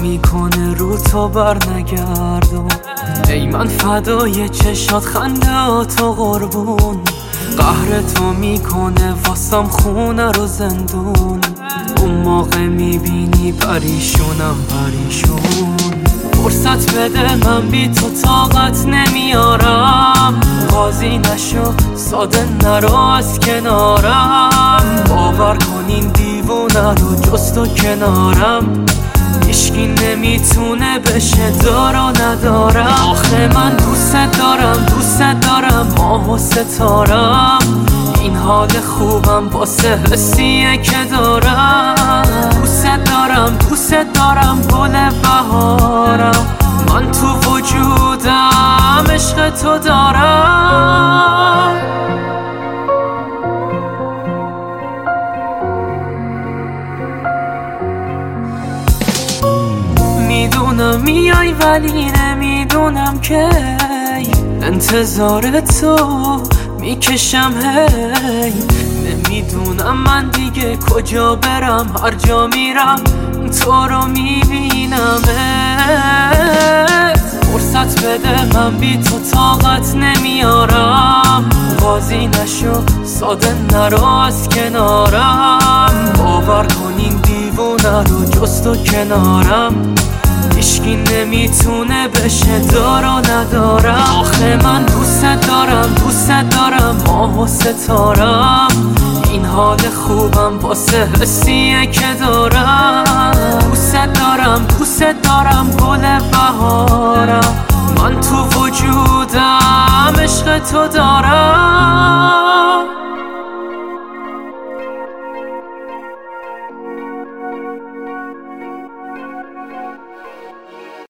میکنه رو تو بر نگردم. ای من فدای چشات خندهاتو قربون، قهر تو میکنه واسم خونه رو زندون. اون موقع میبینی پریشونم پریشون. فرصت بده من بی تو طاقت نمیارم، قاضی نشو ساده نرو از کنارم. باور کن این دیوونه رو جز تو کنارم هیچکی نمیتونه بشه دار و ندارم. آخه من دوست دارم ماه و ستارم، این حال خوبم واسه حسیه که دارم. دوست دارم گل بهارم، من تو وجودم عشق تو دارم. میدونم میای ولی نمیدونم که انتظار تو میکشم هی. نمیدونم من دیگه کجا برم، هر جا میرم تو رو میبینم. فرصت بده من بی تو طاقت نمیارم، قاضی نشو ساده نرو از کنارم. باور کن این دیوونه رو جز تو کنارم هیچکی نمیتونه بشه دار و ندارم. آخه من دوست دارم ماه و ستارم، این حال خوبم واسه حسیه که دارم. دوست دارم گل بهارم، من تو وجودم عشق تو دارم.